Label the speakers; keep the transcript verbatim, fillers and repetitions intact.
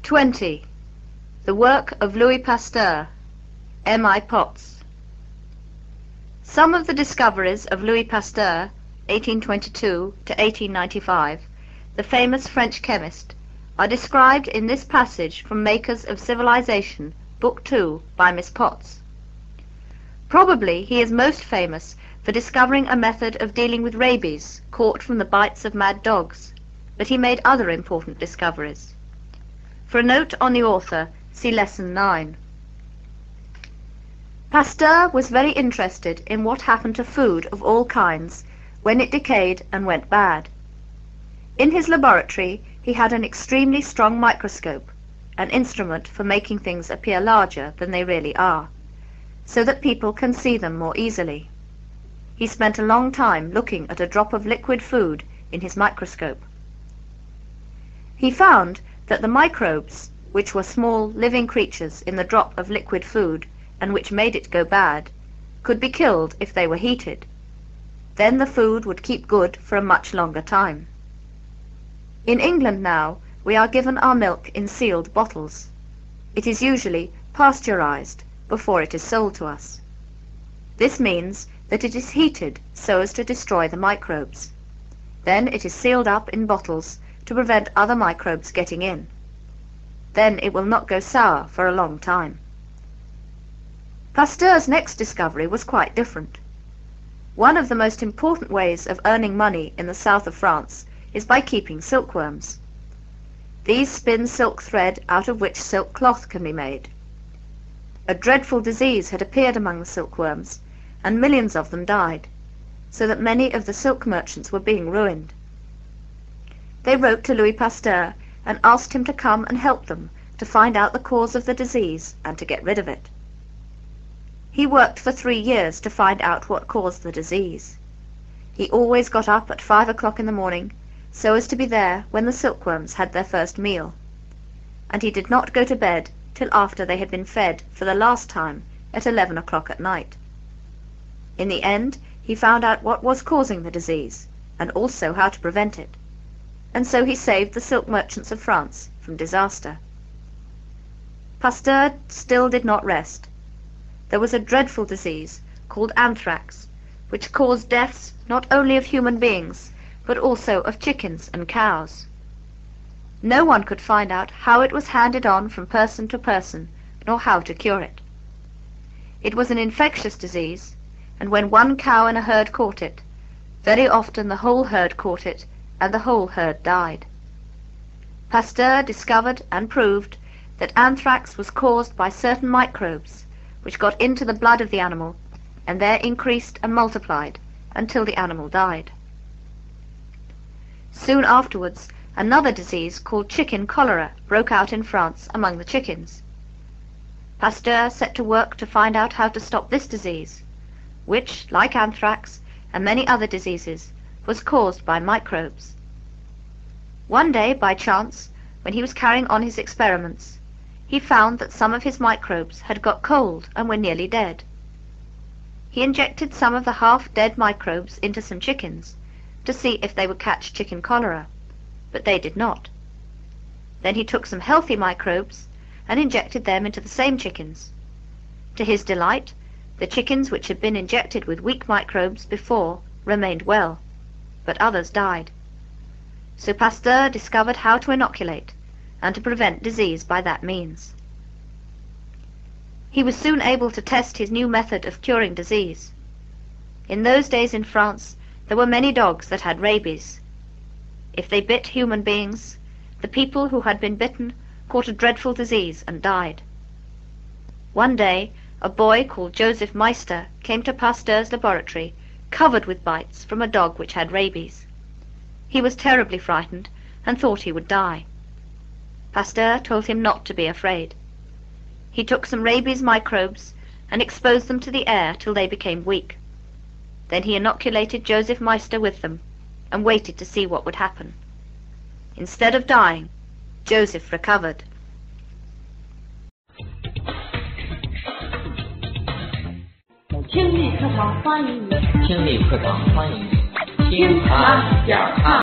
Speaker 1: twenty. The work of Louis Pasteur, M I Potts. Some of the discoveries of Louis Pasteur, eighteen twenty-two to eighteen ninety-five, the famous French chemist, are described in this passage from Makers of Civilization, Book two, by Miss Potts. Probably he is most famous for discovering a method of dealing with rabies caught from the bites of mad dogs, but he made other important discoveries. For a note on the author, see Lesson nine. Pasteur was very interested in what happened to food of all kinds when it decayed and went bad. In his laboratory he had an extremely strong microscope, an instrument for making things appear larger than they really are, so that people can see them more easily. He spent a long time looking at a drop of liquid food in his microscope. He found that the microbes, which were small living creatures in the drop of liquid food and which made it go bad, could be killed if they were heated. Then the food would keep good for a much longer time. In England now we are given our milk in sealed bottles. It is usually pasteurized before it is sold to us. This means that it is heated so as to destroy the microbes. Then it is sealed up in bottles to prevent other microbes getting in. Then it will not go sour for a long time. Pasteur's next discovery was quite different. One of the most important ways of earning money in the south of France is by keeping silkworms. These spin silk thread out of which silk cloth can be made. A dreadful disease had appeared among the silkworms, and millions of them died, so that many of the silk merchants were being ruined. They wrote to Louis Pasteur and asked him to come and help them to find out the cause of the disease and to get rid of it. He worked for three years to find out what caused the disease. He always got up at five o'clock in the morning so as to be there when the silkworms had their first meal, and he did not go to bed till after they had been fed for the last time at eleven o'clock at night. In the end he found out what was causing the disease and also how to prevent it, and so he saved the silk merchants of France from disaster. Pasteur still did not rest. There was a dreadful disease called anthrax, which caused deaths not only of human beings, but also of chickens and cows. No one could find out how it was handed on from person to person, nor how to cure it. It was an infectious disease, and when one cow in a herd caught it, very often the whole herd caught it, and the whole herd died. Pasteur discovered and proved that anthrax was caused by certain microbes which got into the blood of the animal and there increased and multiplied until the animal died. Soon afterwards another disease called chicken cholera broke out in France among the chickens. Pasteur set to work to find out how to stop this disease, which, like anthrax and many other diseases, was caused by microbes. One day, by chance, when he was carrying on his experiments, he found that some of his microbes had got cold and were nearly dead. He injected some of the half-dead microbes into some chickens to see if they would catch chicken cholera, but they did not. Then he took some healthy microbes and injected them into the same chickens. To his delight, the chickens which had been injected with weak microbes before remained well, but others died. So Pasteur discovered how to inoculate and to prevent disease by that means. He was soon able to test his new method of curing disease. In those days in France there were many dogs that had rabies. If they bit human beings, the people who had been bitten caught a dreadful disease and died. One day a boy called Joseph Meister came to Pasteur's laboratory covered with bites from a dog which had rabies. He was terribly frightened and thought he would die. Pasteur told him not to be afraid. He took some rabies microbes and exposed them to the air till they became weak. Then he inoculated Joseph Meister with them and waited to see what would happen. Instead of dying, Joseph recovered.
Speaker 2: 听力课堂欢迎你，
Speaker 3: 听力课堂欢迎你，
Speaker 2: 听它讲它。